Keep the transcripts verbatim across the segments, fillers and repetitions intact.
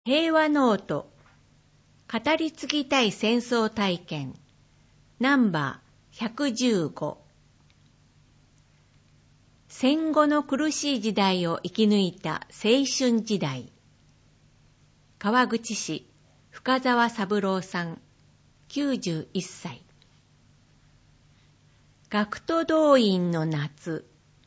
平和ノート語り継ぎたい戦争体験ナンバーひゃくじゅうご。戦後の苦しい時代を生き抜いた青春時代。川口市深沢三郎さんきゅうじゅういっさい。学徒動員の夏。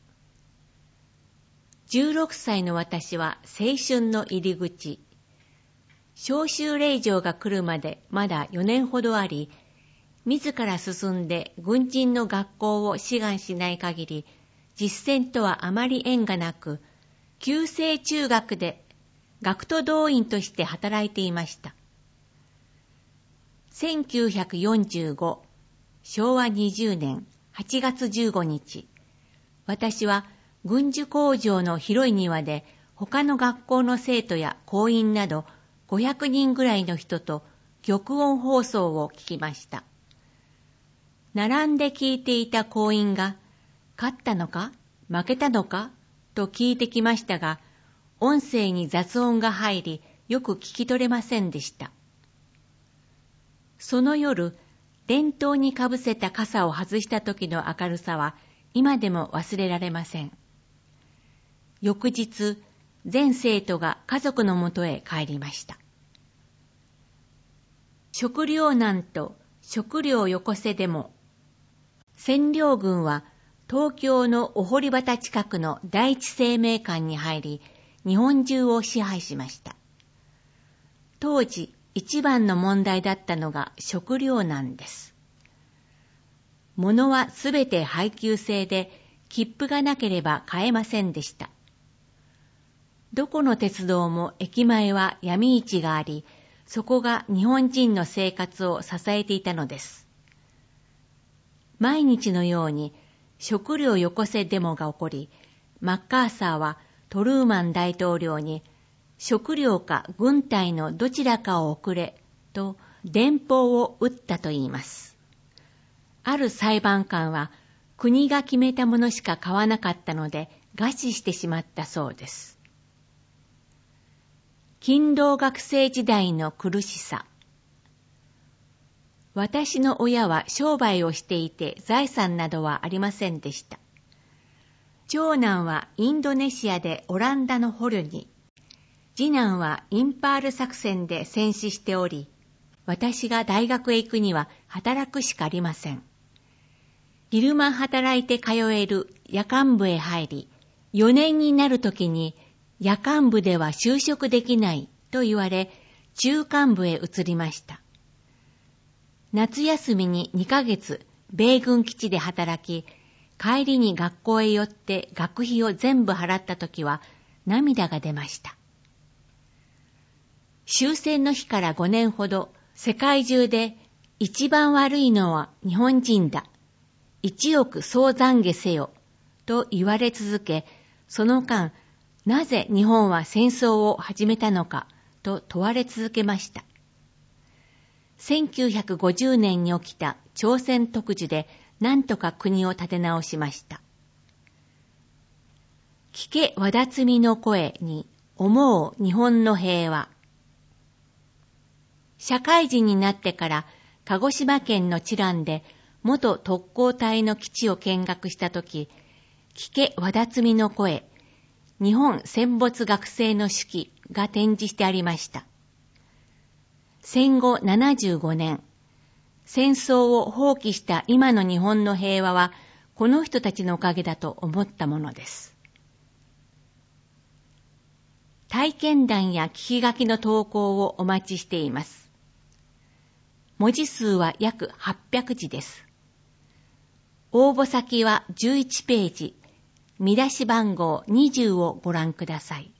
じゅうろくさいの私は青春の入り口。召集令状が来るまでまだよねんほどあり、自ら進んで軍人の学校を志願しない限り、実践とはあまり縁がなく、旧制中学で学徒動員として働いていました。せんきゅうひゃくよんじゅうご、しょうわにじゅうねんはちがつじゅうごにち、私は軍需工場の広い庭で他の学校の生徒や校員などごひゃくにんぐらいの人と玉音放送を聞きました。並んで聞いていた校員が、勝ったのか負けたのかと聞いてきましたが、音声に雑音が入り、よく聞き取れませんでした。その夜、電灯にかぶせた傘を外した時の明るさは、今でも忘れられません。翌日、全生徒が家族のもとへ帰りました。食糧難と食料よこせデモ。占領軍は東京のお堀端近くの第一生命館に入り、日本中を支配しました。当時一番の問題だったのが食糧難です。物はすべて配給制で、切符がなければ買えませんでした。どこの鉄道も駅前は闇市があり、そこが日本人の生活を支えていたのです。毎日のように食料よこせデモが起こり、マッカーサーはトルーマン大統領に食料か軍隊のどちらかを送れと電報を打ったといいます。ある裁判官は国が決めたものしか買わなかったので餓死してしまったそうです。勤労学生時代の苦しさ。私の親は商売をしていて財産などはありませんでした。長男はインドネシアでオランダの捕虜に、次男はインパール作戦で戦死しており、私が大学へ行くには働くしかありません。昼間働いて通える夜間部へ入り、よねんになるときに夜間部では就職できないと言われ、中間部へ移りました。夏休みににかげつ米軍基地で働き、帰りに学校へ寄って学費を全部払ったときは涙が出ました。終戦の日からごねんほど、世界中で一番悪いのは日本人だ。一億総懺悔せよと言われ続け、その間、なぜ日本は戦争を始めたのかと問われ続けました。せんきゅうひゃくごじゅうねんに起きた朝鮮特需で何とか国を立て直しました。聞け和田摘の声に思う日本の平和。社会人になってから鹿児島県の知覧で元特攻隊の基地を見学したとき、聞け和田摘の声、日本戦没学生の手記が展示してありました。戦後ななじゅうごねん、戦争を放棄した今の日本の平和はこの人たちのおかげだと思ったものです。体験談や聞き書きの投稿をお待ちしています。文字数は約はっぴゃくじです。応募先はじゅういちページ、見出し番号にじゅうをご覧ください。